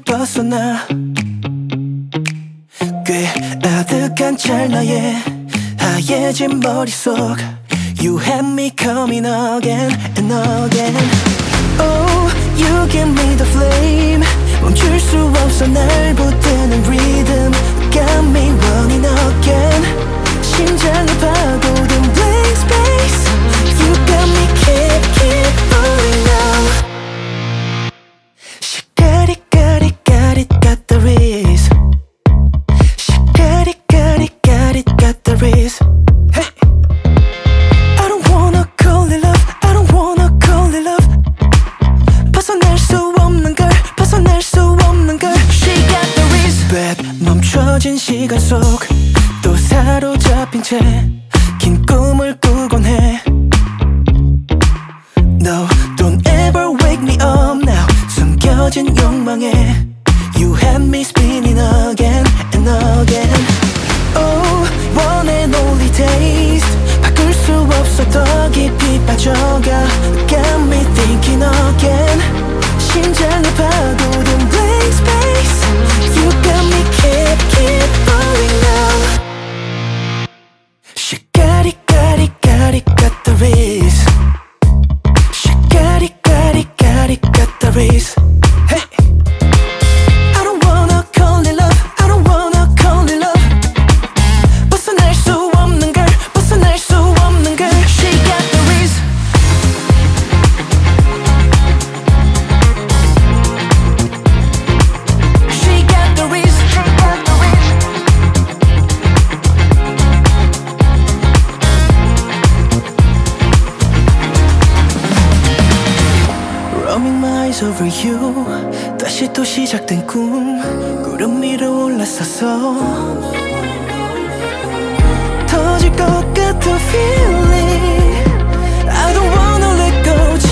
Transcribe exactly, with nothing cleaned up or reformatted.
벗어나 꽤 아득한 찰나에 하얘진 머릿속 You had me coming again and again. Oh, you give me the flame. 멈출 수 없어 날 붙드는 rhythm. Got me running again. 심장을 파고든 blank space. You got me keep keep falling now. She got it got it got it got the risk. She got it got it got it got the risk. Hey. I don't wanna call it love. I don't wanna call it love. 벗어날 수 없는 걸 벗어날 수 없는 걸. She got the risk. Bad 멈춰진 시간 속 또 사로잡힌 채 긴 꿈을 꾸곤 해. No, don't ever wake me up now. 숨겨진 욕망에 You had me spinning again and again. Oh, one and only taste. 바꿀 수 없어 더 깊이 빠져가. Got me thinking again. 심장을 파고든 blank space. You got me keep keep falling now. She got it got it got it got the risk. She got it got it got it got the risk. Hey. I don't wanna call it love. I don't wanna call it love. 벗어날 수 없는 걸 벗어날 수 없는 걸. She got the risk. She got the risk. She got the risk. Roaming my eyes over you. 다시 또 시작된 꿈. 구름 위로 올라서서 터질 것 같은 feeling. I don't wanna let go.